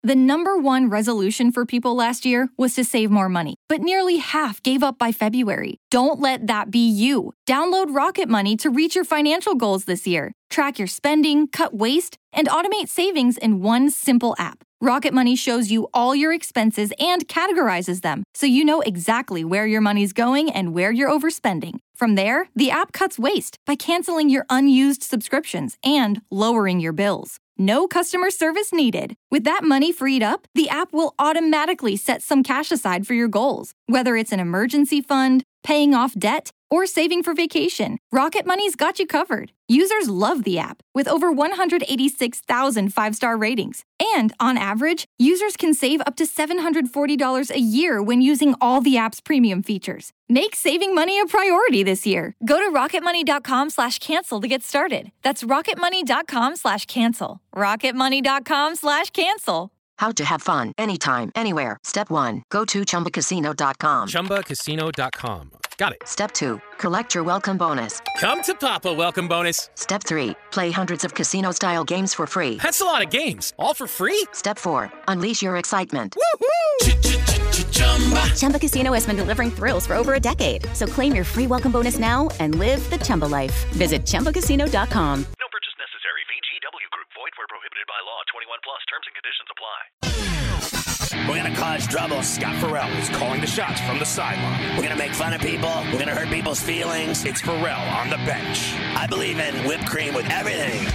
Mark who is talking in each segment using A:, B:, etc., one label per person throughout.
A: The number one resolution for people last year was to save more money, but nearly half gave up by February. Don't let that be you. Download Rocket Money to reach your financial goals this year. Track your spending, cut waste, and automate savings in one simple app. Rocket Money shows you all your expenses and categorizes them, so you know exactly where your money's going and where you're overspending. From there, the app cuts waste by canceling your unused subscriptions and lowering your bills. No customer service needed. With that money freed up, the app will automatically set some cash aside for your goals. Whether it's an emergency fund, paying off debt, or saving for vacation, Rocket Money's got you covered. Users love the app, with over 186,000 five-star ratings. And on average, users can save up to $740 a year when using all the app's premium features. Make saving money a priority this year. Go to rocketmoney.com/cancel to get started. That's rocketmoney.com/cancel. rocketmoney.com/cancel.
B: How to have fun anytime, anywhere. Step 1. Go to ChumbaCasino.com.
C: ChumbaCasino.com. Got it.
B: Step 2. Collect your welcome bonus.
C: Come to Papa welcome bonus.
B: Step 3. Play hundreds of casino-style games for free.
C: That's a lot of games. All for free?
B: Step 4. Unleash your excitement.
C: Woohoo!
D: Chumba Casino has been delivering thrills for over a decade. So claim your free welcome bonus now and live the Chumba life. Visit ChumbaCasino.com.
E: No purchase necessary. VGW Group. Void where prohibited by law. 21 plus. Terms and conditions apply.
F: We're going to cause trouble. Scott Farrell is calling the shots from the sideline. We're going to make fun of people. We're going to hurt people's feelings. It's Farrell on the bench. I believe in whipped cream with everything.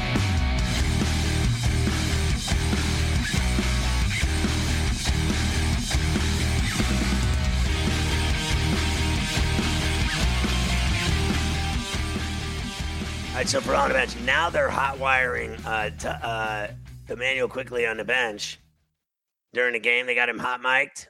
F: All right, so Farrell on the bench. Now they're hot wiring Emmanuel Quickly on the bench. During the game, they got him hot mic'd.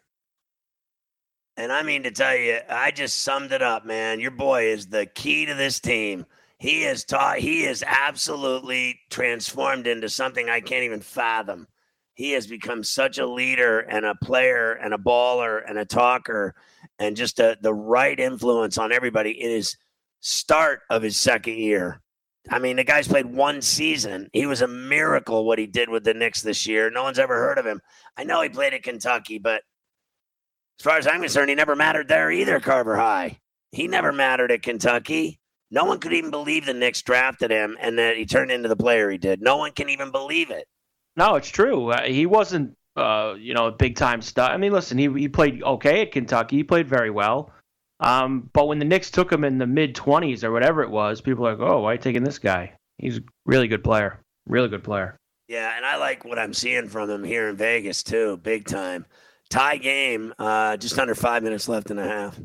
F: And I mean to tell you, I just summed it up, man. Your boy is the key to this team. He is absolutely transformed into something I can't even fathom. He has become such a leader and a player and a baller and a talker and just the right influence on everybody in his start of his second year. I mean, the guy's played one season. He was a miracle what he did with the Knicks this year. No one's ever heard of him. I know he played at Kentucky, but as far as I'm concerned, he never mattered there either, Carver High. He never mattered at Kentucky. No one could even believe the Knicks drafted him and that he turned into the player he did. No one can even believe it.
G: No, it's true. He wasn't, a big-time star. I mean, listen, he played okay at Kentucky. He played very well. But when the Knicks took him in the mid-20s or whatever it was, people were like, oh, why are you taking this guy? He's a really good player. Really good player.
F: Yeah, and I like what I'm seeing from him here in Vegas, too, big time. Tie game, just under 5 minutes left and a half.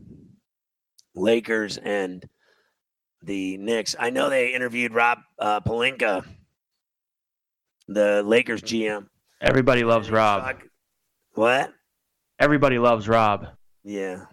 F: Lakers and the Knicks. I know they interviewed Rob Pelinka, the Lakers GM.
G: Everybody loves Rob.
F: What?
G: Everybody loves Rob.
F: Yeah.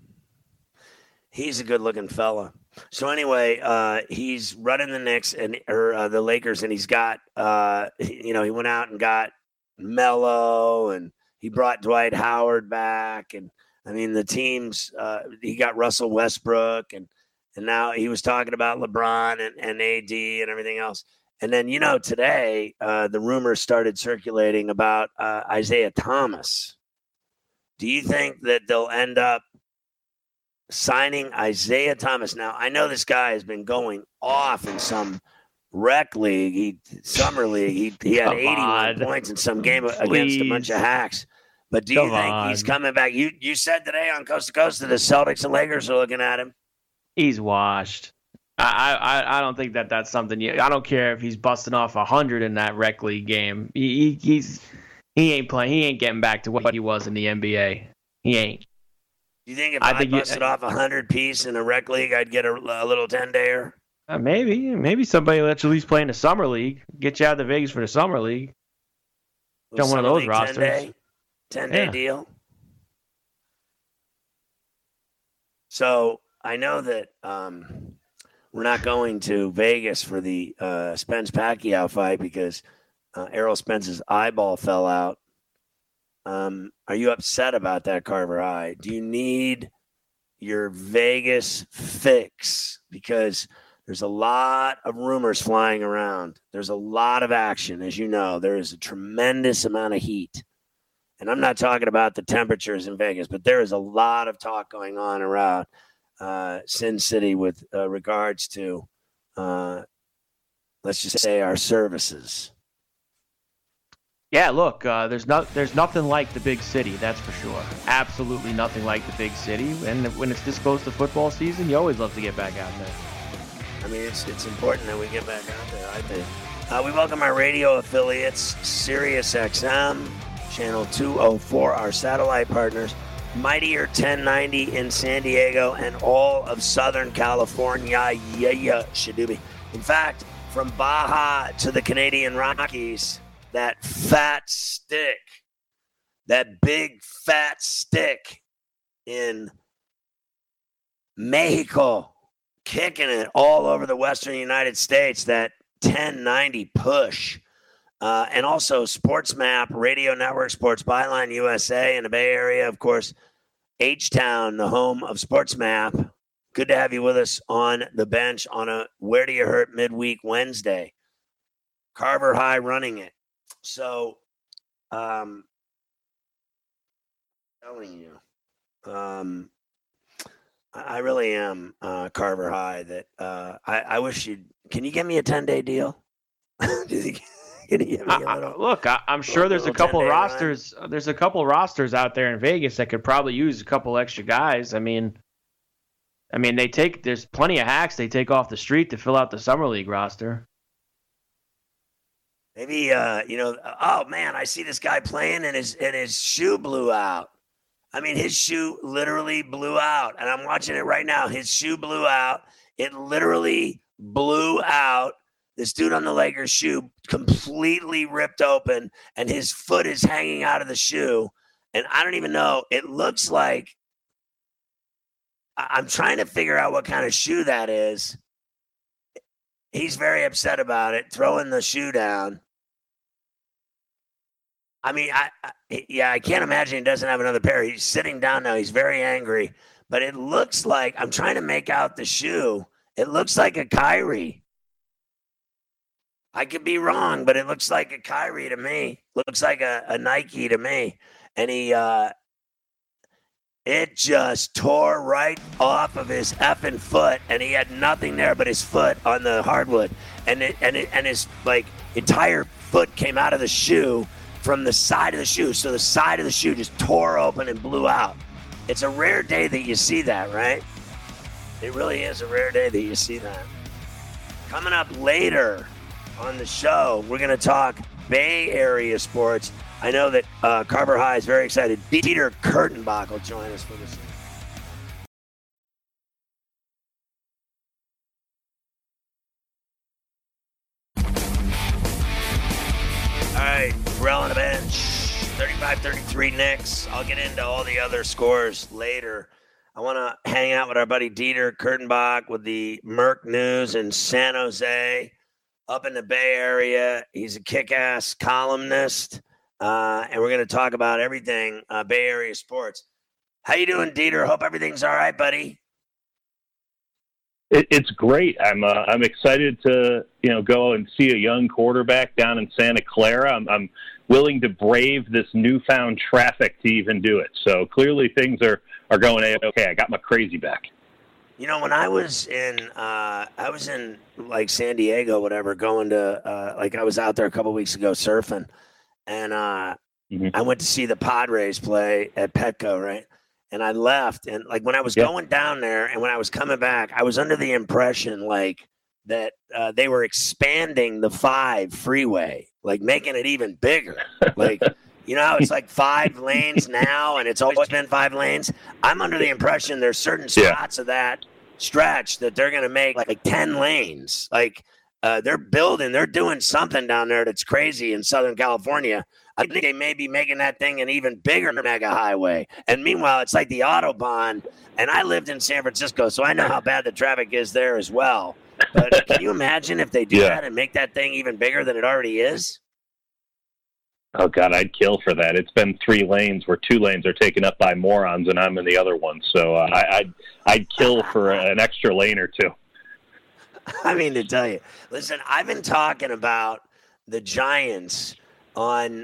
F: He's a good-looking fella. So anyway, he's running the Knicks or the Lakers, and he's got, he went out and got Melo, and he brought Dwight Howard back, and I mean the teams. He got Russell Westbrook, and now he was talking about LeBron and AD and everything else. And then today the rumors started circulating about Isaiah Thomas. Do you think that they'll end up signing Isaiah Thomas? Now, I know this guy has been going off in some rec league, summer league. He had 81 points in some game against a bunch of hacks. But do you think he's coming back? You said today on Coast to Coast that the Celtics and Lakers are looking at him.
G: He's washed. I don't think that's something. I don't care if he's busting off 100 in that rec league game. He ain't playing. He ain't getting back to what he was in the NBA. He ain't.
F: Do you think if I busted off 100 piece in a rec league, I'd get a little 10-dayer?
G: Maybe somebody that's at least playing the summer league. Get you out of the Vegas for the summer league. Don't one of those rosters.
F: 10-day deal. So I know that we're not going to Vegas for the Spence Pacquiao fight because Errol Spence's eyeball fell out. Are you upset about that, Carver High? Do you need your Vegas fix? Because there's a lot of rumors flying around. There's a lot of action, as you know. There is a tremendous amount of heat. And I'm not talking about the temperatures in Vegas, but there is a lot of talk going on around Sin City with regards to, let's just say, our services.
G: Yeah, look, there's nothing like the big city, that's for sure. Absolutely nothing like the big city. And when it's this close to football season, you always love to get back out there.
F: I mean, it's important that we get back out there, I think. We welcome our radio affiliates, Sirius XM, Channel 204, our satellite partners, Mightier 1090 in San Diego, and all of Southern California. Yeah, Shadoobie. In fact, from Baja to the Canadian Rockies, that fat stick, that big fat stick in Mexico, kicking it all over the Western United States, that 1090 push. And also SportsMap, Radio Network, Sports Byline USA in the Bay Area. Of course, H-Town, the home of SportsMap. Good to have you with us on the bench on a Where Do You Hurt midweek Wednesday. Carver High running it. So, telling you, I really am Carver High. That I wish you'd. Can you give me a 10-day deal? Can you give me a little,
G: look, I'm sure there's a couple rosters. Run? There's a couple rosters out there in Vegas that could probably use a couple extra guys. I mean, there's plenty of hacks they take off the street to fill out the summer league roster.
F: Maybe oh man, I see this guy playing and his shoe blew out. I mean, his shoe literally blew out, and I'm watching it right now. His shoe blew out. It literally blew out. This dude on the Lakers shoe completely ripped open, and his foot is hanging out of the shoe. And I don't even know. It looks like I'm trying to figure out what kind of shoe that is. He's very upset about it, throwing the shoe down. I mean, I can't imagine he doesn't have another pair. He's sitting down now. He's very angry. But it looks like, I'm trying to make out the shoe. It looks like a Kyrie. I could be wrong, but it looks like a Kyrie to me. Looks like a Nike to me. And it just tore right off of his effing foot, and he had nothing there but his foot on the hardwood. And his like entire foot came out of the shoe from the side of the shoe. So the side of the shoe just tore open and blew out. It's a rare day that you see that, right? It really is a rare day that you see that. Coming up later on the show, we're going to talk Bay Area sports. I know that Carver High is very excited. Dieter Kurtenbach will join us for this. All right, Burrell on the bench, 35-33 Knicks. I'll get into all the other scores later. I want to hang out with our buddy Dieter Kurtenbach with the Merc News in San Jose, up in the Bay Area. He's a kick-ass columnist, and we're going to talk about everything Bay Area sports. How you doing, Dieter? Hope everything's all right, buddy.
H: It's great. I'm excited to go and see a young quarterback down in Santa Clara. I'm willing to brave this newfound traffic to even do it. So clearly things are going okay. I got my crazy back.
F: When I was in like San Diego, whatever, going to I was out there a couple weeks ago surfing, and I went to see the Padres play at Petco, right? And I left, and like when I was going down there and when I was coming back, I was under the impression that they were expanding the 5 freeway, like making it even bigger. Like, how it's like 5 lanes now and it's always been 5 lanes. I'm under the impression there's certain spots of that stretch that they're going to make like 10 lanes. Like they're doing something down there that's crazy in Southern California. I think they may be making that thing an even bigger mega highway. And meanwhile, it's like the Autobahn. And I lived in San Francisco, so I know how bad the traffic is there as well. But can you imagine if they do that and make that thing even bigger than it already is?
H: Oh, God, I'd kill for that. It's been 3 lanes where 2 lanes are taken up by morons, and I'm in the other one. So I'd kill for an extra lane or 2.
F: I mean, to tell you. Listen, I've been talking about the Giants on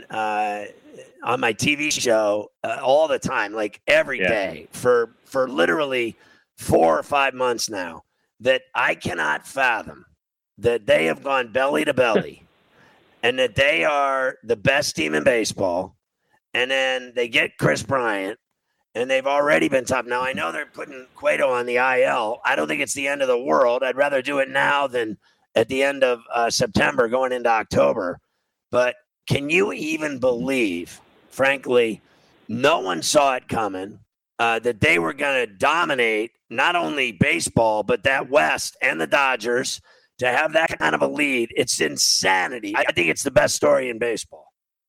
F: my TV show all the time, like every day for literally 4 or 5 months now, that I cannot fathom that they have gone belly to belly and that they are the best team in baseball. And then they get Chris Bryant, and they've already been top. Now, I know they're putting Cueto on the IL. I don't think it's the end of the world. I'd rather do it now than at the end of September going into October. But can you even believe, frankly, no one saw it coming, that they were going to dominate not only baseball, but that West and the Dodgers to have that kind of a lead? It's insanity. I think it's the best story in baseball.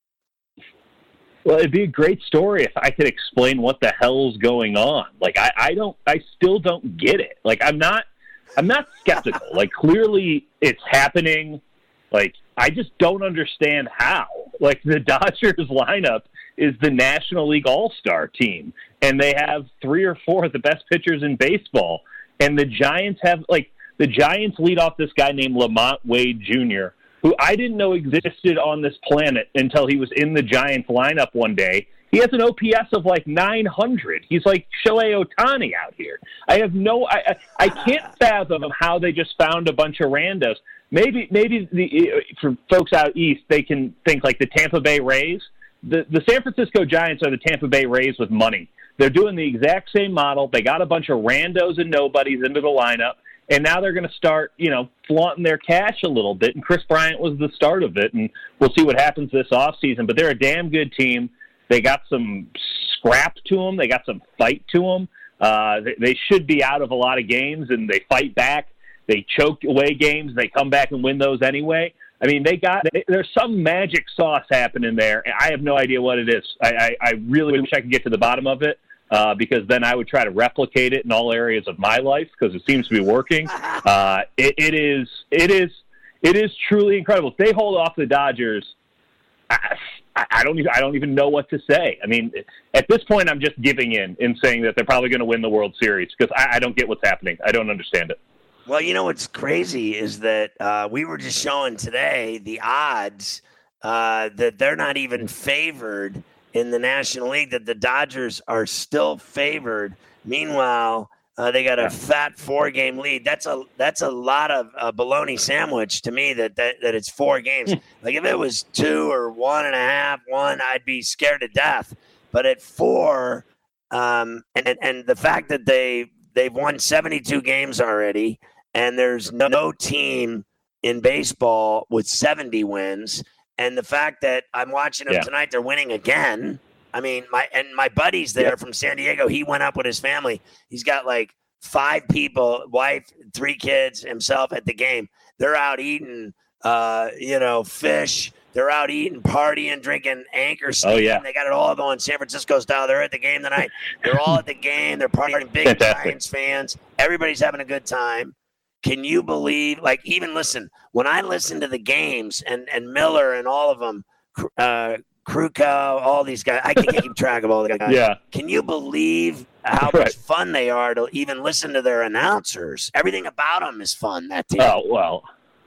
H: Well, it'd be a great story if I could explain what the hell's going on. Like, I still don't get it. Like, I'm not skeptical. Like, clearly it's happening. Like, I just don't understand how. Like, the Dodgers lineup is the National League All-Star team, and they have 3 or 4 of the best pitchers in baseball. And the Giants lead off this guy named Lamont Wade Jr., who I didn't know existed on this planet until he was in the Giants lineup one day. He has an OPS of like 900. He's like Shohei Ohtani out here. I can't fathom how they just found a bunch of randos. Maybe for folks out east, they can think like the Tampa Bay Rays. The San Francisco Giants are the Tampa Bay Rays with money. They're doing the exact same model. They got a bunch of randos and nobodies into the lineup, and now they're going to start, flaunting their cash a little bit. And Chris Bryant was the start of it, and we'll see what happens this offseason. But they're a damn good team. They got some scrap to them. They got some fight to them. They should be out of a lot of games, and they fight back. They choke away games. They come back and win those anyway. I mean, there's some magic sauce happening there, and I have no idea what it is. I really wish I could get to the bottom of it, because then I would try to replicate it in all areas of my life, because it seems to be working. It is truly incredible. If they hold off the Dodgers, I don't even know what to say. I mean, at this point, I'm just giving in and saying that they're probably going to win the World Series, because I don't get what's happening. I don't understand it.
F: Well, what's crazy is that we were just showing today the odds that they're not even favored in the National League, that the Dodgers are still favored. Meanwhile, they got a fat 4-game lead. That's a lot of bologna sandwich to me that it's 4 games. Like if it was 2 or 1.5, I'd be scared to death. But at 4, and the fact that they've won 72 games already, and there's no team in baseball with 70 wins. And the fact that I'm watching them tonight, they're winning again. I mean, my buddy's there from San Diego. He went up with his family. He's got like 5 people, wife, 3 kids, himself at the game. They're out eating, fish. They're out eating, partying, drinking Anchor Steam. Oh, yeah. They got it all going San Francisco style. They're at the game tonight. They're all at the game. They're partying, big Giants fans. Everybody's having a good time. Can you believe, even listen, when I listen to the games and Miller and all of them, Krukow, all these guys, I can't keep track of all the guys. Yeah. Can you believe how much fun they are to even listen to their announcers? Everything about them is fun, that team.
H: Oh, well,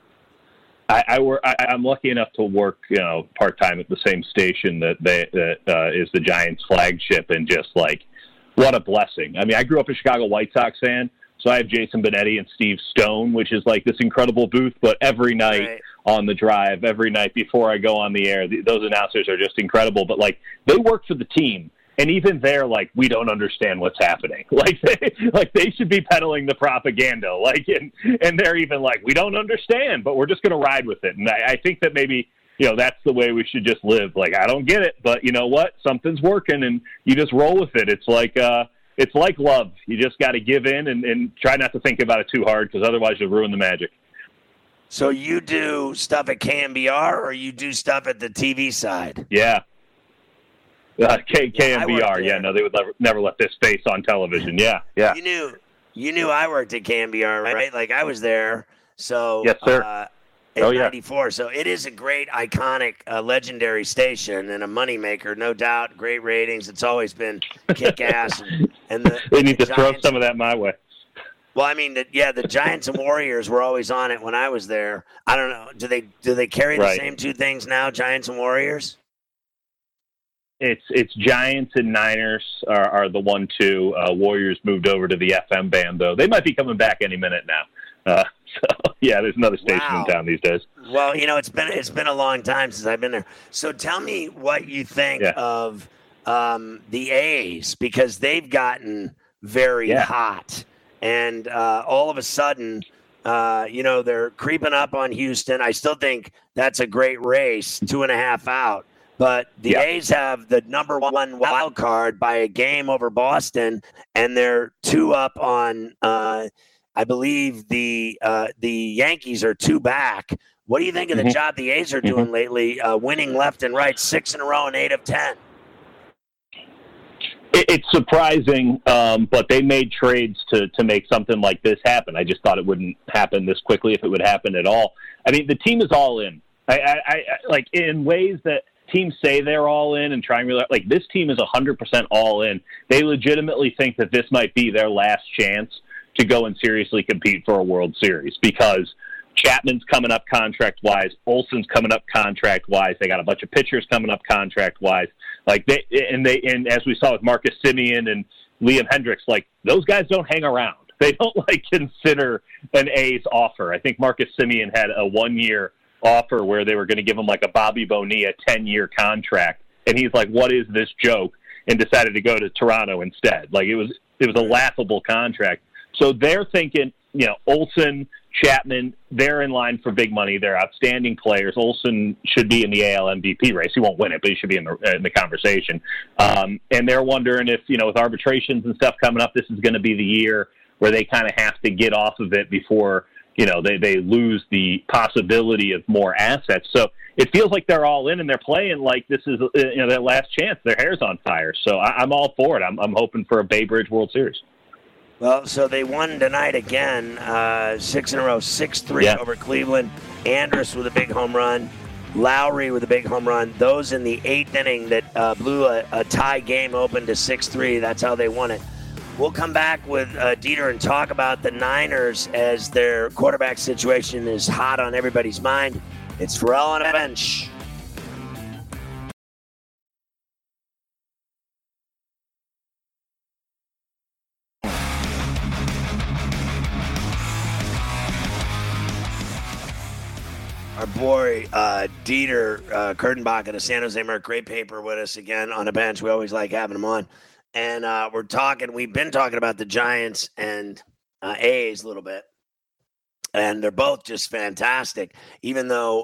H: I'm lucky enough to work, part-time at the same station that is the Giants flagship, and just what a blessing. I mean, I grew up a Chicago White Sox fan. So I have Jason Benetti and Steve Stone, which is like this incredible booth. But every night on the drive, every night before I go on the air, those announcers are just incredible. But they work for the team, and even they're we don't understand what's happening. They should be peddling the propaganda. And they're even we don't understand, but we're just going to ride with it. And I think that maybe that's the way we should just live. I don't get it, but you know what? Something's working, and you just roll with it. It's like love. You just got to give in and try not to think about it too hard, because otherwise you'll ruin the magic.
F: So you do stuff at KMBR, or you do stuff at the TV side?
H: Yeah. KMBR. Yeah, no, they would never let this face on television. Yeah.
F: You knew I worked at KMBR, right? I was there. So
H: yes, sir.
F: In 94. So it is a great, iconic, legendary station and a moneymaker, no doubt. Great ratings. It's always been kick-ass. And
H: they need to throw some of that my way.
F: Well, I mean, the Giants and Warriors were always on it when I was there. I don't know. Do they carry the same two things now, Giants and Warriors?
H: It's Giants and Niners are the 1-2. Warriors moved over to the FM band, though. They might be coming back any minute now. So yeah, there's another station in town these days.
F: Well, it's been a long time since I've been there. So tell me what you think of the A's, because they've gotten very hot, and all of a sudden, they're creeping up on Houston. I still think that's a great race, 2.5 out. But the A's have the number 1 wild card by a game over Boston, and they're 2 up on, I believe the Yankees are 2 back. What do you think of the job the A's are doing lately, winning left and right, 6 in a row and 8 of 10?
H: It's surprising, but they made trades to make something like this happen. I just thought it wouldn't happen this quickly, if it would happen at all. I mean, the team is all in. I like in ways that teams say they're all in and trying really, like, this team is 100% all in. They legitimately think that this might be their last chance to go and seriously compete for a World Series, because Chapman's coming up contract-wise, Olson's coming up contract-wise. They got a bunch of pitchers coming up contract-wise. Like and as we saw with Marcus Semien and Liam Hendricks, like, those guys don't hang around. They don't consider an A's offer. I think Marcus Semien had a 1-year offer where they were going to give him like a Bobby Bonilla 10-year contract, and he's like, "What is this joke?" and decided to go to Toronto instead. Like, it was a laughable contract. So they're thinking, Olson, Chapman, they're in line for big money. They're outstanding players. Olson should be in the AL MVP race. He won't win it, but he should be in the conversation. And they're wondering if, with arbitrations and stuff coming up, this is going to be the year where they kind of have to get off of it before, they lose the possibility of more assets. So it feels like they're all in, and they're playing like this is, their last chance. Their hair's on fire. So I'm all for it. I'm hoping for a Bay Bridge World Series.
F: Well, so they won tonight again, 6 in a row, 6-3 over Cleveland. Andrus with a big home run, Lowry with a big home run. Those in the 8th inning that blew a tie game open to 6-3. That's how they won it. We'll come back with Dieter and talk about the Niners as their quarterback situation is hot on everybody's mind. It's Ferrall on a bench. Our boy Dieter Kurtenbach of the San Jose Merc, great paper with us again on a bench. We always like having him on. And we've been talking about the Giants and A's a little bit. And they're both just fantastic, even though,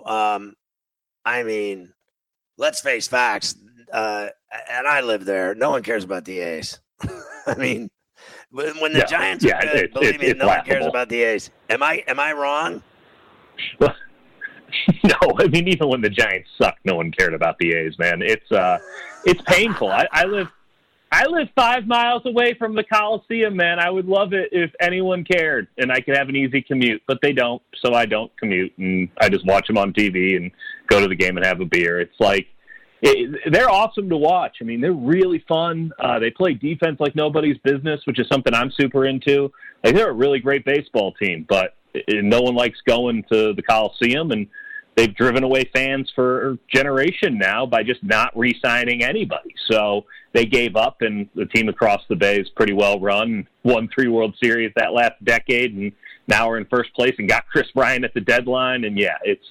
F: let's face facts. And I live there. No one cares about the A's. I mean, when the Giants are good, believe me, no one cares about the A's. Am I wrong?
H: Well, no, I mean, even when the Giants suck, no one cared about the A's, man. It's painful. I live 5 miles away from the Coliseum, man. I would love it if anyone cared and I could have an easy commute, but they don't, so I don't commute, and I just watch them on TV and go to the game and have a beer. It's like, they're awesome to watch. I mean, they're really fun. They play defense like nobody's business, which is something I'm super into. Like, they're a really great baseball team, but no one likes going to the Coliseum, and they've driven away fans for a generation now by just not re-signing anybody. So they gave up, and the team across the bay is pretty well run, won 3 World Series that last decade, and now we're in first place and got Chris Bryant at the deadline. And it's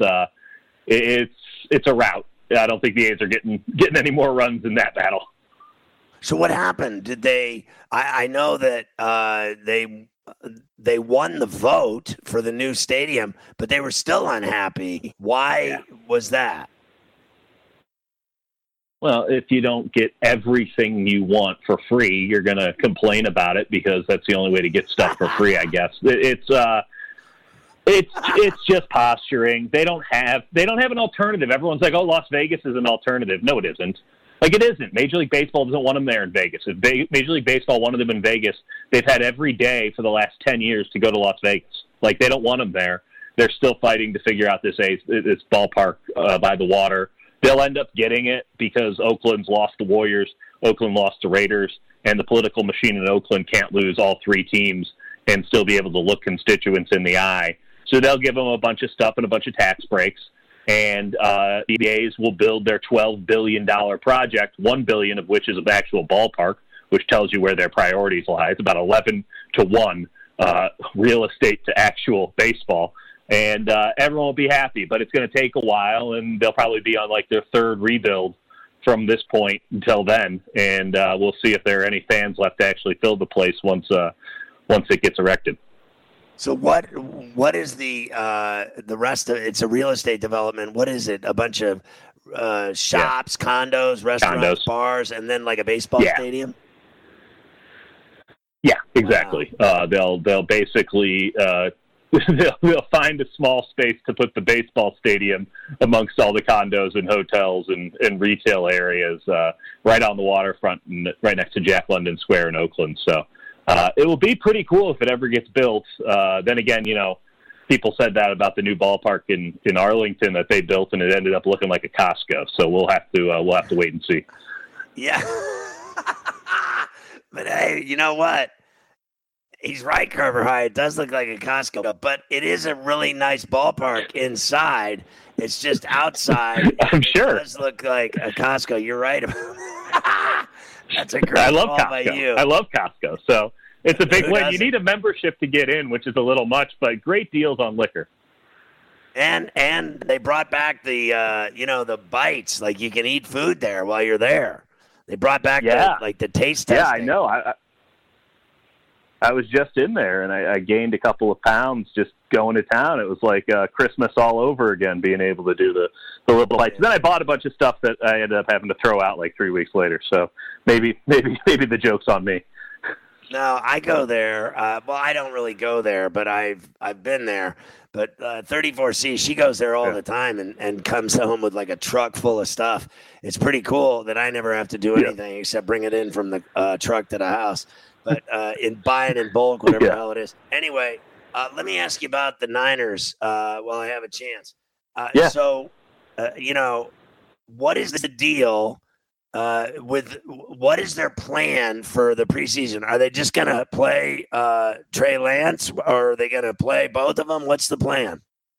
H: a rout. I don't think the A's are getting any more runs in that battle.
F: So what happened? Did they? I know that they won the vote for the new stadium, but they were still unhappy. Why was that?
H: Well, if you don't get everything you want for free, you're going to complain about it because that's the only way to get stuff for free, I guess. It's just posturing. They don't have an alternative. Everyone's like, "Oh, Las Vegas is an alternative." No, it isn't. Like, it isn't. Major League Baseball doesn't want them there in Vegas. If Major League Baseball wanted them in Vegas, they've had every day for the last 10 years to go to Las Vegas. Like, they don't want them there. They're still fighting to figure out this ballpark by the water. They'll end up getting it because Oakland's lost the Warriors, Oakland lost the Raiders, and the political machine in Oakland can't lose all 3 teams and still be able to look constituents in the eye. So they'll give them a bunch of stuff and a bunch of tax breaks. And the A's will build their $12 billion project, $1 billion of which is an actual ballpark, which tells you where their priorities lie. It's about 11-1 real estate to actual baseball. And everyone will be happy, but it's going to take a while, and they'll probably be on like their third rebuild from this point until then. And we'll see if there are any fans left to actually fill the place once it gets erected.
F: So what is the rest of it's a real estate development? What is it? A bunch of shops, condos, restaurants, bars, and then like a baseball stadium?
H: Yeah, exactly. Wow. They'll basically they'll find a small space to put the baseball stadium amongst all the condos and hotels and retail areas right on the waterfront and right next to Jack London Square in Oakland. So. It will be pretty cool if it ever gets built. Then again, people said that about the new ballpark in Arlington that they built, and it ended up looking like a Costco. So we'll have to wait and see.
F: Yeah, but hey, you know what? He's right, Kerber High. It does look like a Costco, but it is a really nice ballpark inside. It's just outside.
H: I'm sure
F: it does look like a Costco. You're right about that. That's a great call by you.
H: I love Costco. So it's a big win. You need a membership to get in, which is a little much, but great deals on liquor.
F: And they brought back the the bites, like you can eat food there while you're there. They brought back the taste testing.
H: Yeah, I know. I was just in there, and I gained a couple of pounds just going to town. It was like Christmas all over again, being able to do the little bites. Then I bought a bunch of stuff that I ended up having to throw out like 3 weeks later. So maybe the joke's on me.
F: No, I go there. Well, I don't really go there, but I've been there. But 34C, she goes there all the time and comes home with like a truck full of stuff. It's pretty cool that I never have to do anything except bring it in from the truck to the house. But in buying in bulk, whatever the hell it is. Anyway, let me ask you about the Niners while I have a chance. So, what is the deal with what is their plan for the preseason? Are they just going to play Trey Lance, or are they going to play both of them? What's the plan?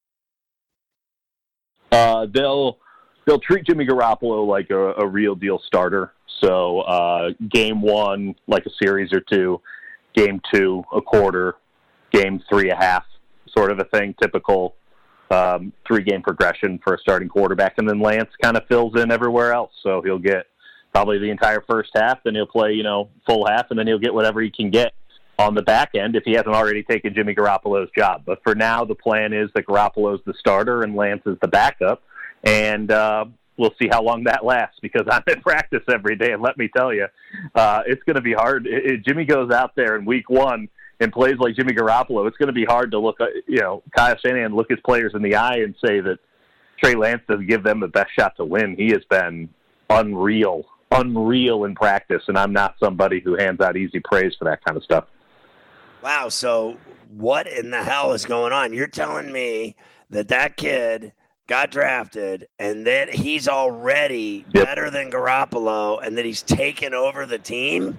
H: They'll treat Jimmy Garoppolo like a real deal starter. So game one, like a series or two, game two, a quarter, game three, a half, sort of a thing, typical 3-game progression for a starting quarterback. And then Lance kind of fills in everywhere else. So he'll get probably the entire first half, then he'll play, full half, and then he'll get whatever he can get on the back end if he hasn't already taken Jimmy Garoppolo's job. But for now, the plan is that Garoppolo's the starter and Lance is the backup. And we'll see how long that lasts, because I'm in practice every day, and let me tell you, it's going to be hard. Jimmy goes out there in week one and plays like Jimmy Garoppolo. It's going to be hard to look, Kyle Shanahan look his players in the eye and say that Trey Lance doesn't give them the best shot to win. He has been unreal in practice, and I'm not somebody who hands out easy praise for that kind of stuff.
F: Wow, so what in the hell is going on? You're telling me that kid got drafted, and that he's already better than Garoppolo, and that he's taken over the team?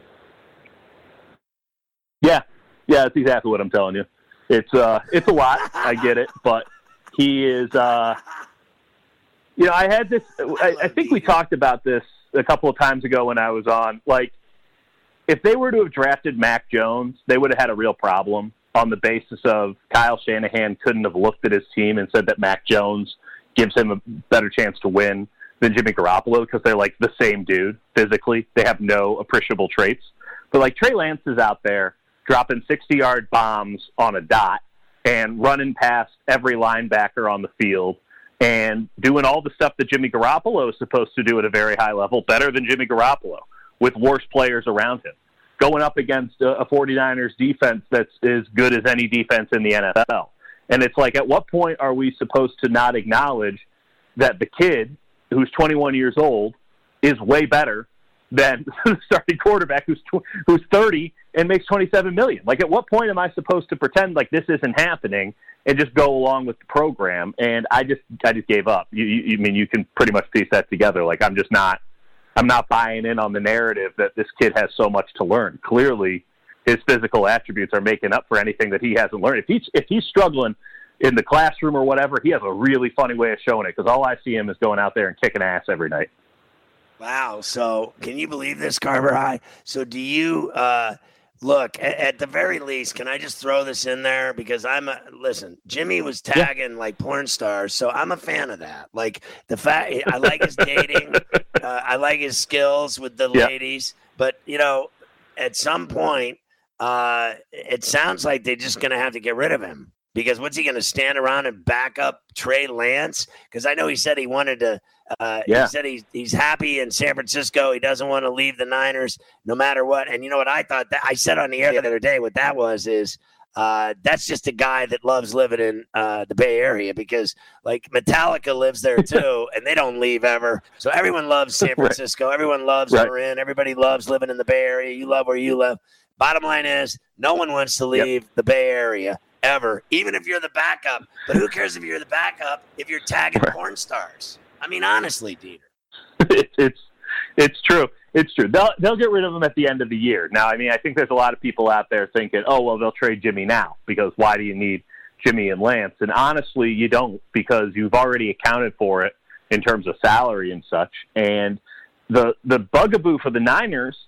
F: Yeah,
H: that's exactly what I'm telling you. It's a lot. I get it, but he is. I had this. I think we talked about this a couple of times ago when I was on. Like, if they were to have drafted Mac Jones, they would have had a real problem on the basis of Kyle Shanahan couldn't have looked at his team and said that Mac Jones gives him a better chance to win than Jimmy Garoppolo, because they're like the same dude physically. They have no appreciable traits. But like Trey Lance is out there dropping 60-yard bombs on a dot and running past every linebacker on the field and doing all the stuff that Jimmy Garoppolo is supposed to do at a very high level, better than Jimmy Garoppolo, with worse players around him, going up against a 49ers defense that's as good as any defense in the NFL. And it's like, at what point are we supposed to not acknowledge that the kid who's 21 years old is way better than the starting quarterback who's 30 and makes $27 million? Like, at what point am I supposed to pretend like this isn't happening and just go along with the program? And I just gave up. You can pretty much piece that together. Like, I'm not buying in on the narrative that this kid has so much to learn. Clearly, his physical attributes are making up for anything that he hasn't learned. If he's struggling in the classroom or whatever, he has a really funny way of showing it, because all I see him is going out there and kicking ass every night.
F: Wow. So can you believe this, Carver High? So do you look, at the very least, can I just throw this in there? Because listen, Jimmy was tagging like porn stars, so I'm a fan of that. Like the fact, I like his dating. I like his skills with the ladies. But, at some point, it sounds like they're just going to have to get rid of him. Because what's he going to stand around and back up Trey Lance? Because I know he said he wanted to. He said he's happy in San Francisco. He doesn't want to leave the Niners no matter what. And you know what I thought? I said on the air the other day what that was is that's just a guy that loves living in the Bay Area, because like Metallica lives there too, and they don't leave ever. So everyone loves San Francisco. Everyone loves Marin. Everybody loves living in the Bay Area. You love where you live. Bottom line is, no one wants to leave the Bay Area. Ever, even if you're the backup. But who cares if you're the backup if you're tagging porn stars? I mean, honestly, Dieter.
H: It's true. It's true. They'll get rid of him at the end of the year. Now, I mean, I think there's a lot of people out there thinking, oh, well, they'll trade Jimmy now, because why do you need Jimmy and Lance? And honestly, you don't, because you've already accounted for it in terms of salary and such. And the bugaboo for the Niners,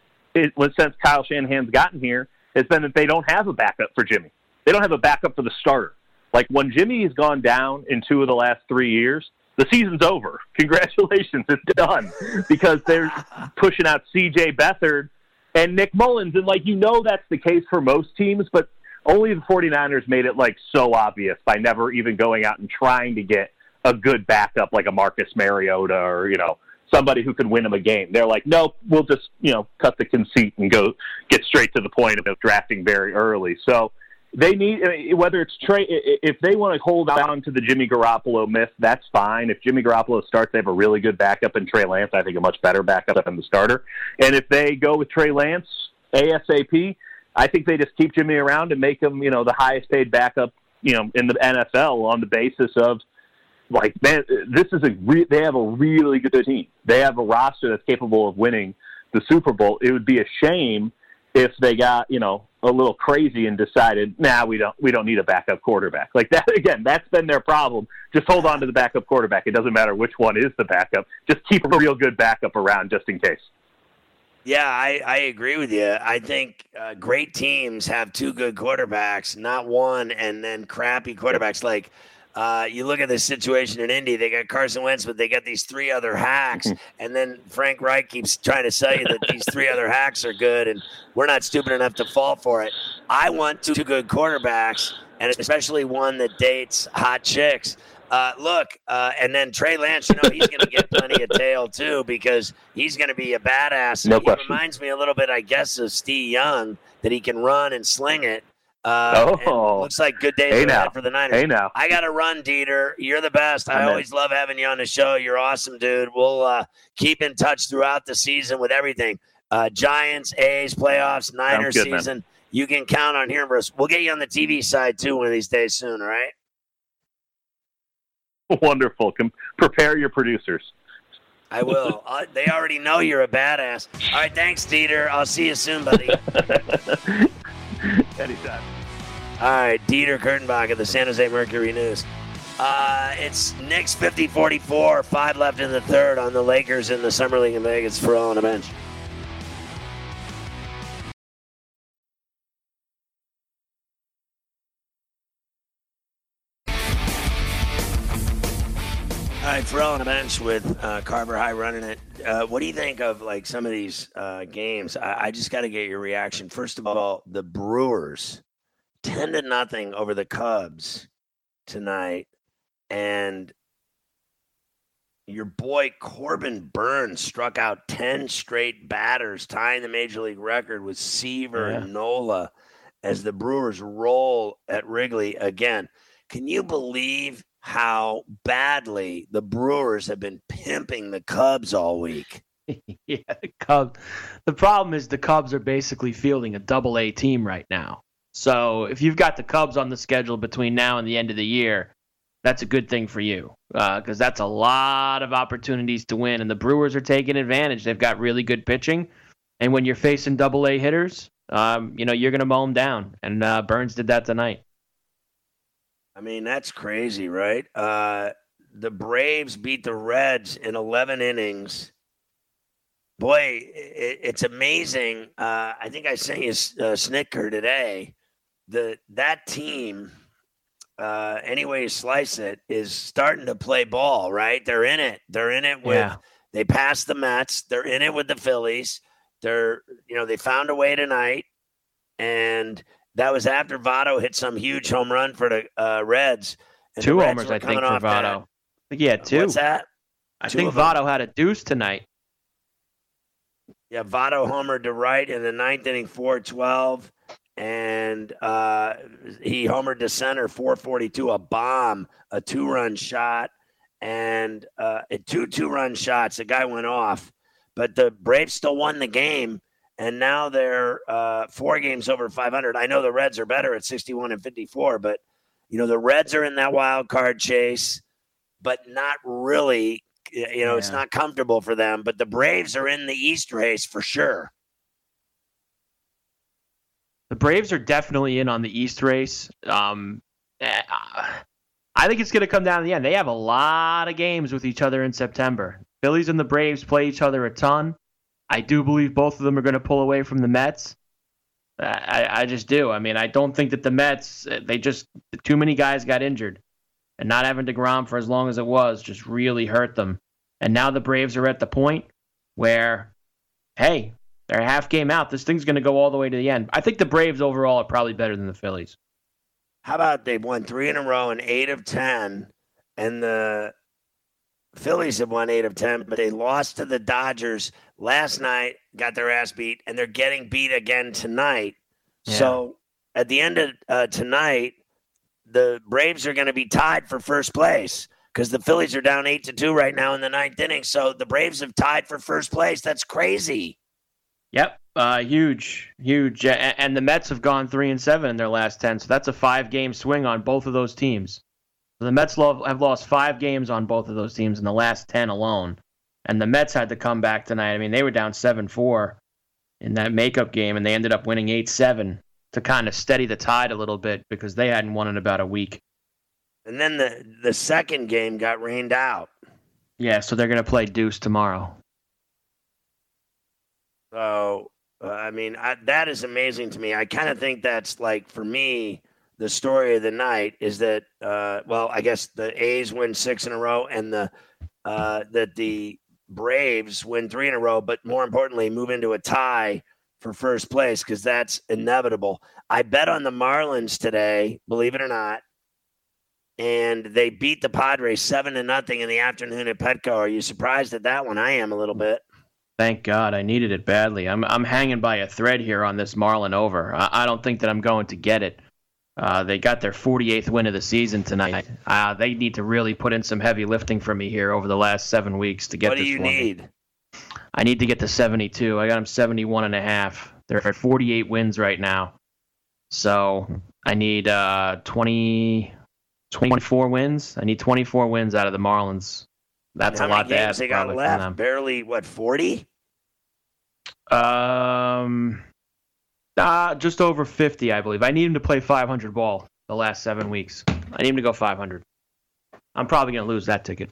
H: since Kyle Shanahan's gotten here, has been that they don't have a backup for Jimmy. They don't have a backup for the starter. Like, when Jimmy has gone down in 2 of the last 3 years, the season's over. Congratulations, it's done. Because they're pushing out C.J. Beathard and Nick Mullins. And, that's the case for most teams, but only the 49ers made it, so obvious by never even going out and trying to get a good backup like a Marcus Mariota or, somebody who could win them a game. They're like, nope, we'll just, cut the conceit and go get straight to the point of drafting very early. So, they need, whether it's Trey, if they want to hold on to the Jimmy Garoppolo myth, that's fine. If Jimmy Garoppolo starts, they have a really good backup in Trey Lance. I think a much better backup than the starter. And if they go with Trey Lance ASAP, I think they just keep Jimmy around and make him, the highest paid backup, in the NFL on the basis of, man, they have a really good team. They have a roster that's capable of winning the Super Bowl. It would be a shame if they got, a little crazy and decided, we don't need a backup quarterback. Like that, again, that's been their problem. Just hold on to the backup quarterback. It doesn't matter which one is the backup. Just keep a real good backup around just in case.
F: Yeah, I agree with you. I think great teams have 2 good quarterbacks, not one, and then crappy quarterbacks. Like, you look at this situation in Indy, they got Carson Wentz, but they got these 3 other hacks. And then Frank Reich keeps trying to sell you that these 3 other hacks are good, and we're not stupid enough to fall for it. I want 2 good quarterbacks, and especially one that dates hot chicks. And then Trey Lance, he's going to get plenty of tail too, because he's going to be a badass.
H: No
F: he
H: question.
F: Reminds me a little bit, I guess, of Steve Young, that he can run and sling it. Looks like good days ahead for the Niners.
H: Hey now.
F: I got to run, Dieter. You're the best. I always love having you on the show. You're awesome, dude. We'll keep in touch throughout the season with everything. Giants, A's, playoffs, Niners
H: good,
F: season.
H: Man.
F: You can count on hearing from us. We'll get you on the TV side, too, one of these days soon, all right?
H: Wonderful. Prepare your producers.
F: I will. They already know you're a badass. All right, thanks, Dieter. I'll see you soon, buddy.
H: Anytime.
F: All right, Dieter Kurtenbach of the San Jose Mercury News. It's Knicks 50-44, 5 left in the third on the Lakers in the Summer League in Vegas. For all on the bench. All right, Ferrall on the bench with Carver High running it. What do you think of some of these games? I just got to get your reaction. First of all, the Brewers 10-0 over the Cubs tonight, and your boy Corbin Burns struck out 10 straight batters, tying the major league record with Seaver and Nola as the Brewers roll at Wrigley again. Can you believe how badly the Brewers have been pimping the Cubs all week?
G: Yeah, the Cubs. The problem is the Cubs are basically fielding a Double-A team right now. So if you've got the Cubs on the schedule between now and the end of the year, that's a good thing for you, because that's a lot of opportunities to win, and the Brewers are taking advantage. They've got really good pitching, and when you're facing Double-A hitters, you're going to mow them down. And Burns did that tonight.
F: I mean, that's crazy, right? The Braves beat the Reds in 11 innings. Boy, it's amazing. I think I sent you a snicker today. That team, any way you slice it, is starting to play ball, right? They're in it. They're in it with They passed the Mets. They're in it with the Phillies. They found a way tonight, and that was after Votto hit some huge home run for the Reds. And
G: 2 homers, I think, for Votto. I think he had 2.
F: What's that?
G: I think Votto had a deuce tonight.
F: Yeah, Votto homered to right in the 9th inning, 4-12, and he homered to center, 442, a bomb, a 2-run shot, and two 2-run shots. The guy went off, but the Braves still won the game, and now they're 4 games over 500. I know the Reds are better at 61 and 54, but the Reds are in that wild card chase, but not really. It's not comfortable for them, but the Braves are in the East race for sure.
G: The Braves are definitely in on the East race. I think it's going to come down to the end. They have a lot of games with each other in September. Phillies and the Braves play each other a ton. I do believe both of them are going to pull away from the Mets. I just do. I mean, I don't think that the Mets, too many guys got injured. And not having DeGrom for as long as it was just really hurt them. And now the Braves are at the point where, hey, they're a half game out. This thing's going to go all the way to the end. I think the Braves overall are probably better than the Phillies.
F: How about they've won 3 in a row and 8 of 10, and the Phillies have won 8 of 10, but they lost to the Dodgers last night, got their ass beat, and they're getting beat again tonight. Yeah. So at the end of tonight, the Braves are going to be tied for first place because the Phillies are down 8-2 right now in the 9th inning. So the Braves have tied for first place. That's crazy.
G: Yep. Huge. And the Mets have gone 3-7 in their last 10. So that's a 5-game swing on both of those teams. So the Mets have lost 5 games on both of those teams in the last 10 alone. And the Mets had to come back tonight. I mean, they were down 7-4 in that makeup game, and they ended up winning 8-7. To kind of steady the tide a little bit because they hadn't won in about a week.
F: And then the second game got rained out.
G: Yeah, so they're going to play deuce tomorrow.
F: So, that is amazing to me. I kind of think that's like, for me, the story of the night is that, I guess the A's win 6 in a row and that the Braves win 3 in a row, but more importantly, move into a tie for first place because that's inevitable. I bet on the Marlins today, believe it or not, and they beat the Padres 7-0 in the afternoon at Petco. Are you surprised at that one? I am a little bit.
G: Thank God. I needed it badly. I'm hanging by a thread here on this Marlin over. I don't think that I'm going to get it. They got their 48th win of the season tonight. They need to really put in some heavy lifting for me here over the last 7 weeks to get this one. What do you
F: need?
G: I need to get to 72. I got them 71.5. They're at 48 wins right now. So I need 24 wins. I need 24 wins out of the Marlins. That's a lot to ask.
F: They got left barely 40.
G: Just over 50, I believe. I need him to play 500 ball the last 7 weeks. I need him to go 500. I'm probably going to lose that ticket.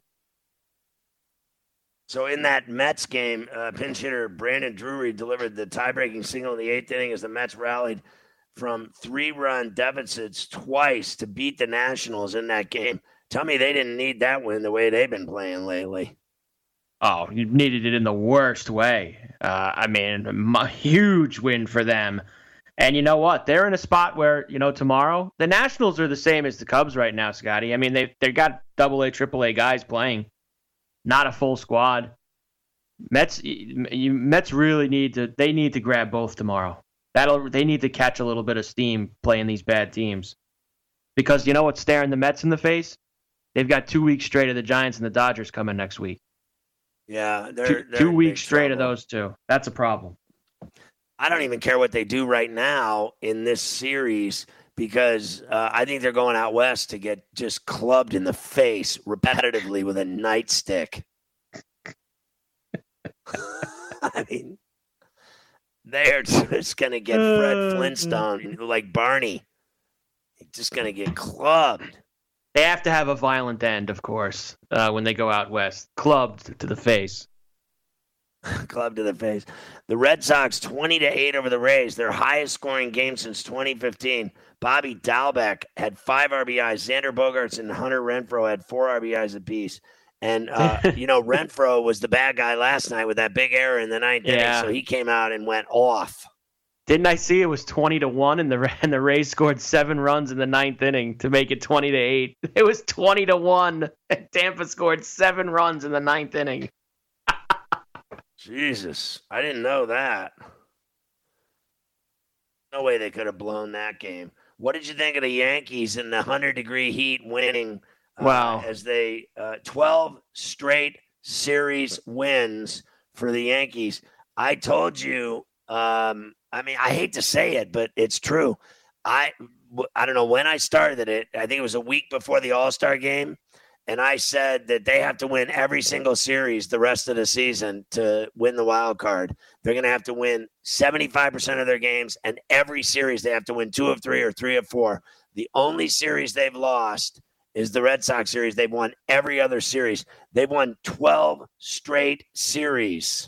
F: So in that Mets game, pinch hitter Brandon Drury delivered the tie-breaking single in the 8th inning as the Mets rallied from 3-run deficits twice to beat the Nationals in that game. Tell me they didn't need that win the way they've been playing lately.
G: Oh, you needed it in the worst way. A huge win for them. And you know what? They're in a spot where, tomorrow, the Nationals are the same as the Cubs right now, Scotty. I mean, they got AA, AAA guys playing. Not a full squad. Mets really need to grab both tomorrow. They need to catch a little bit of steam playing these bad teams. Because you know what's staring the Mets in the face? They've got 2 weeks straight of the Giants and the Dodgers coming next week.
F: Yeah,
G: they're 2 weeks straight of those two. That's a problem.
F: I don't even care what they do right now in this series because I think they're going out west to get just clubbed in the face repetitively with a nightstick. I mean, They're just going to get Fred Flintstone like Barney. He's just going to get clubbed.
G: They have to have a violent end, of course, when they go out west. Clubbed to the face.
F: Club to the face. The Red Sox 20-8 over the Rays, their highest scoring game since 2015. Bobby Dalbec had 5 RBIs. Xander Bogaerts and Hunter Renfroe had 4 RBIs apiece. And, Renfroe was the bad guy last night with that big error in the ninth inning, so he came out and went off.
G: Didn't I see it was 20-1 and the Rays scored 7 runs in the ninth inning to make it 20-8? It was 20-1 and Tampa scored 7 runs in the ninth inning.
F: Jesus, I didn't know that. No way they could have blown that game. What did you think of the Yankees in the 100-degree heat winning?
G: Wow.
F: As they 12 straight series wins for the Yankees. I told you, I hate to say it, but it's true. I don't know when I started it. I think it was a week before the All-Star game. And I said that they have to win every single series the rest of the season to win the wild card. They're going to have to win 75% of their games, and every series they have to win 2 of 3 or 3 of 4. The only series they've lost is the Red Sox series. They've won every other series. They've won 12 straight series.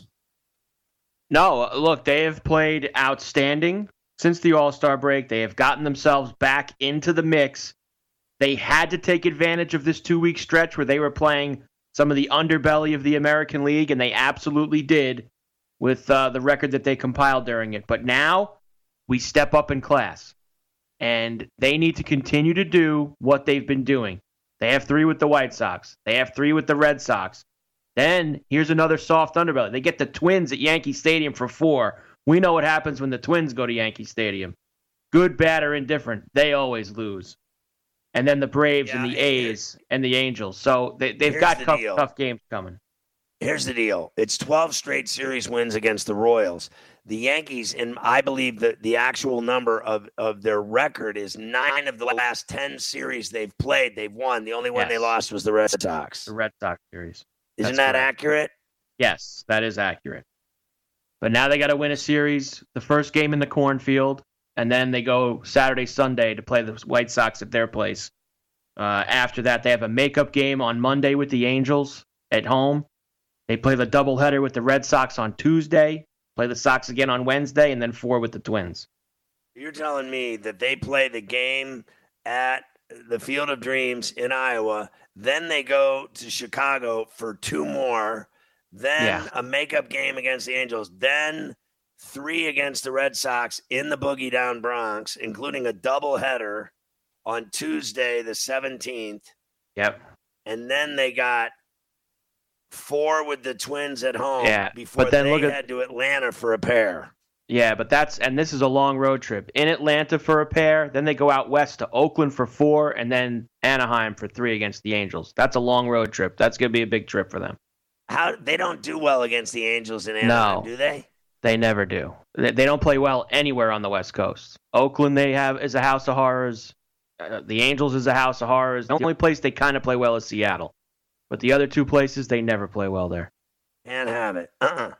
G: No, look, they have played outstanding since the All-Star break. They have gotten themselves back into the mix. They had to take advantage of this 2-week stretch where they were playing some of the underbelly of the American League, and they absolutely did with the record that they compiled during it. But now we step up in class. And they need to continue to do what they've been doing. They have 3 with the White Sox. They have 3 with the Red Sox. Then here's another soft underbelly. They get the Twins at Yankee Stadium for 4. We know what happens when the Twins go to Yankee Stadium. Good, bad, or indifferent, they always lose. And then the Braves and the A's and the Angels. So they've got tough games coming.
F: Here's the deal. It's 12 straight series wins against the Royals. The Yankees, and I believe that the actual number of their record is 9 of the last 10 series they've played, they've won. The only one they lost was the Red Sox.
G: The Red Sox series.
F: Isn't that accurate?
G: Yes, that is accurate. But now they got to win a series, the first game in the cornfield, and then they go Saturday, Sunday to play the White Sox at their place. After that, they have a makeup game on Monday with the Angels at home. They play the doubleheader with the Red Sox on Tuesday, play the Sox again on Wednesday, and then 4 with the Twins.
F: You're telling me that they play the game at the Field of Dreams in Iowa, then they go to Chicago for 2 more, then a makeup game against the Angels, then 3 against the Red Sox in the Boogie Down Bronx, including a doubleheader on Tuesday the 17th.
G: Yep.
F: And then they got 4 with the Twins at home before
G: but then
F: they head to Atlanta for a pair.
G: Yeah, but this is a long road trip. In Atlanta for a pair, then they go out west to Oakland for 4, and then Anaheim for 3 against the Angels. That's a long road trip. That's going to be a big trip for them.
F: They don't do well against the Angels in Anaheim, do they?
G: They never do. They don't play well anywhere on the West Coast. Oakland is a house of horrors. The Angels is a house of horrors. The only place they kind of play well is Seattle. But the other 2 places, they never play well there.
F: Can't have it.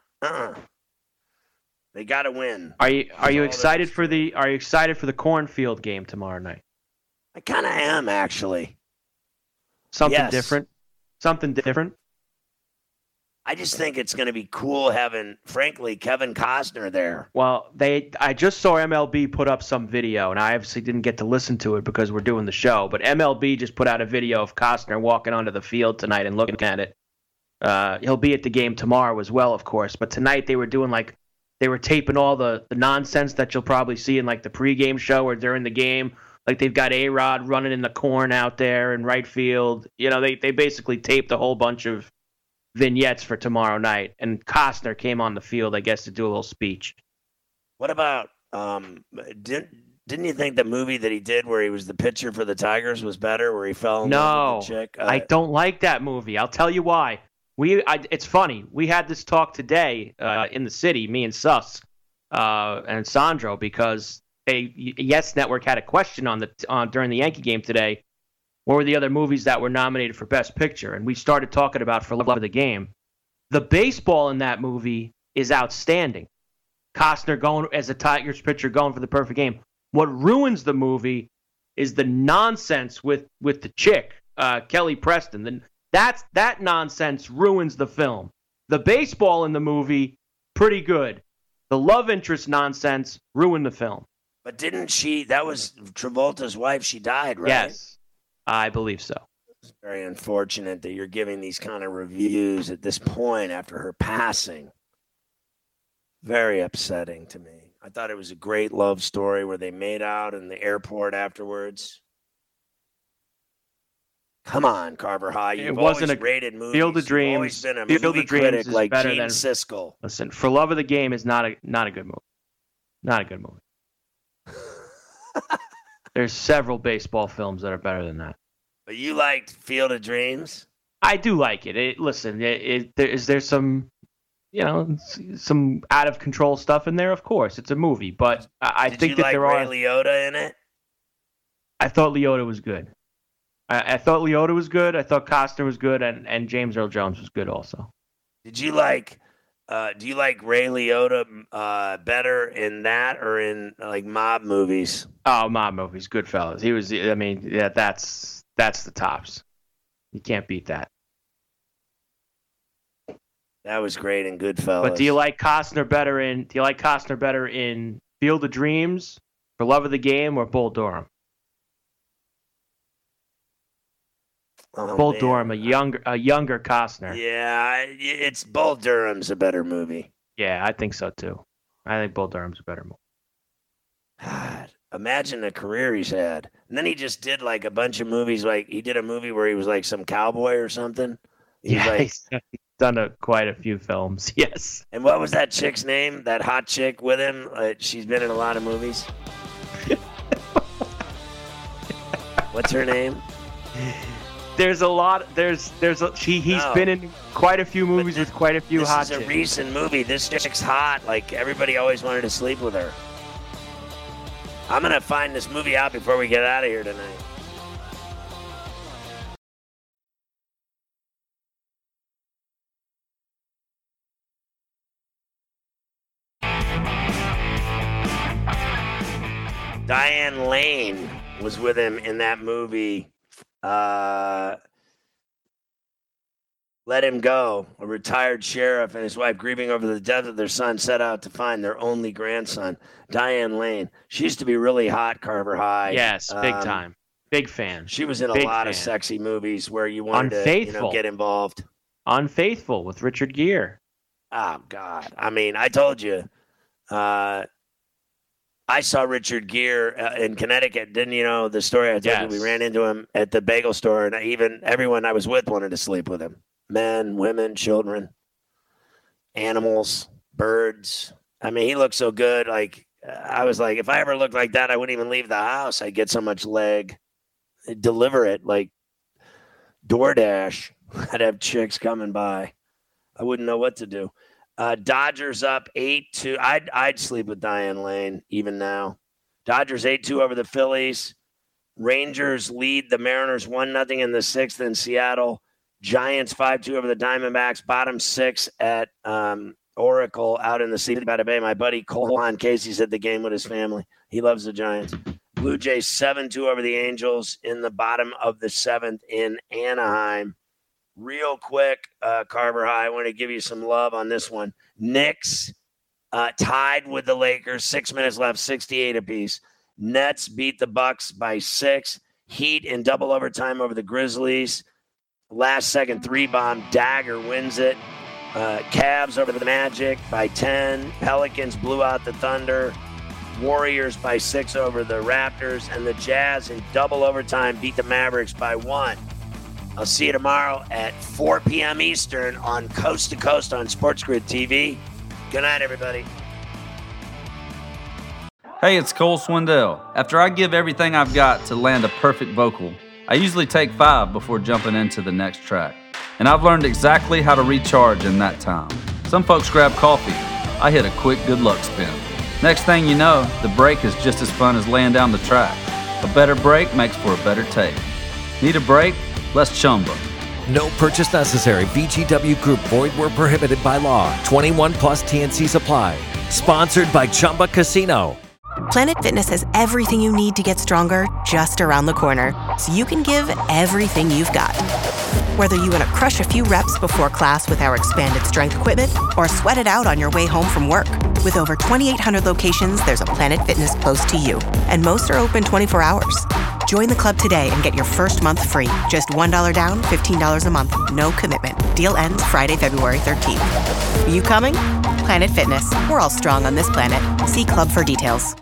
F: They got to win.
G: Are you excited for the cornfield game tomorrow night?
F: I kind of am, actually.
G: Something different.
F: I just think it's going to be cool having, frankly, Kevin Costner there.
G: Well, I just saw MLB put up some video, and I obviously didn't get to listen to it because we're doing the show, but MLB just put out a video of Costner walking onto the field tonight and looking at it. He'll be at the game tomorrow as well, of course, but tonight they were doing they were taping all the nonsense that you'll probably see in the pregame show or during the game. Like they've got A-Rod running in the corn out there in right field. You know, they basically taped a whole bunch of vignettes for tomorrow night, and Costner came on the field, I guess, to do a little speech.
F: What about didn't you think the movie that he did where he was the pitcher for the Tigers was better, where he fell in love with the chick?
G: I don't like that movie. I'll tell you why. It's funny. We had this talk today in the city, me and Suss and Sandro, because Yes Network had a question during the Yankee game today. What were the other movies that were nominated for Best Picture? And we started talking about For Love of the Game. The baseball in that movie is outstanding. Costner going as a Tigers pitcher going for the perfect game. What ruins the movie is the nonsense with the chick, Kelly Preston. That nonsense ruins the film. The baseball in the movie, pretty good. The love interest nonsense ruined the film.
F: But didn't she? That was Travolta's wife. She died, right?
G: Yes, I believe so.
F: It's very unfortunate that you're giving these kind of reviews at this point after her passing. Very upsetting to me. I thought it was a great love story where they made out in the airport afterwards. Come on, Carver High. You've always rated movies.
G: Field of Dreams.
F: You've always been a
G: Field
F: movie
G: of Dreams
F: critic
G: is
F: like
G: better
F: Gene
G: than
F: Siskel.
G: Listen, For Love of the Game is not a good movie. Not a good movie. There's several baseball films that are better than that.
F: But you liked Field of Dreams?
G: I do like it. There's some, some out of control stuff in there. Of course, it's a movie, but I think that there are.
F: Did you like Ray Liotta in it?
G: I thought Liotta was good. I thought Liotta was good. I thought Costner was good, and James Earl Jones was good also.
F: Did you like? Do you like Ray Liotta better in that or in like mob movies?
G: Oh, mob movies, Goodfellas. He was. I mean, yeah, that's the tops. You can't beat that.
F: That was great in Goodfellas.
G: But do you like Costner better in Field of Dreams, For Love of the Game, or Bull Durham? Bull Durham, a younger Costner.
F: Yeah, it's Bull Durham's a better movie.
G: Yeah, I think so too. I think Bull Durham's a better movie.
F: God, imagine the career he's had. And then he just did like a bunch of movies. Like he did a movie where he was like some cowboy or something.
G: He's done quite a few films. Yes.
F: And what was that chick's name? That hot chick with him? She's been in a lot of movies. What's her name?
G: There's a lot. He's been in quite a few movies with quite a few hot chicks.
F: This is a recent movie. This chick's hot. Like everybody always wanted to sleep with her. I'm gonna find this movie out before we get out of here tonight. Diane Lane was with him in that movie. Let Him Go. A retired sheriff and his wife, grieving over the death of their son, set out to find their only grandson. Diane Lane. She used to be really hot, Carver High.
G: Yes, big time. Big fan.
F: She was in a lot of sexy movies where you wanted to get involved.
G: Unfaithful with Richard Gere.
F: Oh, God. I mean, I told you. I saw Richard Gere in Connecticut. Didn't you know the story? I told you we ran into him at the bagel store, and everyone I was with wanted to sleep with him. Men, women, children, animals, birds. I mean, he looked so good. Like, I was like, if I ever looked like that, I wouldn't even leave the house. I'd get so much leg. I'd deliver it like DoorDash. I'd have chicks coming by. I wouldn't know what to do. Dodgers up 8-2. I'd sleep with Diane Lane even now. Dodgers 8-2 over the Phillies. Rangers lead the Mariners 1-0 in the 6th in Seattle. Giants 5-2 over the Diamondbacks. Bottom 6 at Oracle out in the City by the Bay. My buddy Cole Casey's at the game with his family. He loves the Giants. Blue Jays 7-2 over the Angels in the bottom of the 7th in Anaheim. Real quick, Carver High, I want to give you some love on this one. Knicks tied with the Lakers. 6 minutes left, 68 apiece. Nets beat the Bucks by 6. Heat in double overtime over the Grizzlies. Last second 3-bomb. Dagger wins it. Cavs over the Magic by 10. Pelicans blew out the Thunder. Warriors by 6 over the Raptors. And the Jazz in double overtime beat the Mavericks by 1. I'll see you tomorrow at 4 p.m. Eastern on Coast to Coast on Sports Grid TV. Good night, everybody.
I: Hey, it's Cole Swindell. After I give everything I've got to land a perfect vocal, I usually take 5 before jumping into the next track. And I've learned exactly how to recharge in that time. Some folks grab coffee. I hit a quick good luck spin. Next thing you know, the break is just as fun as laying down the track. A better break makes for a better take. Need a break? Let's Chumba.
J: No purchase necessary. VGW Group. Void where prohibited by law. 21 plus TNC Supply. Sponsored by Chumba Casino.
K: Planet Fitness has everything you need to get stronger just around the corner, so you can give everything you've got. Whether you want to crush a few reps before class with our expanded strength equipment or sweat it out on your way home from work. With over 2,800 locations, there's a Planet Fitness close to you, and most are open 24 hours. Join the club today and get your first month free. Just $1 down, $15 a month. No commitment. Deal ends Friday, February 13th. Are you coming? Planet Fitness. We're all strong on this planet. See club for details.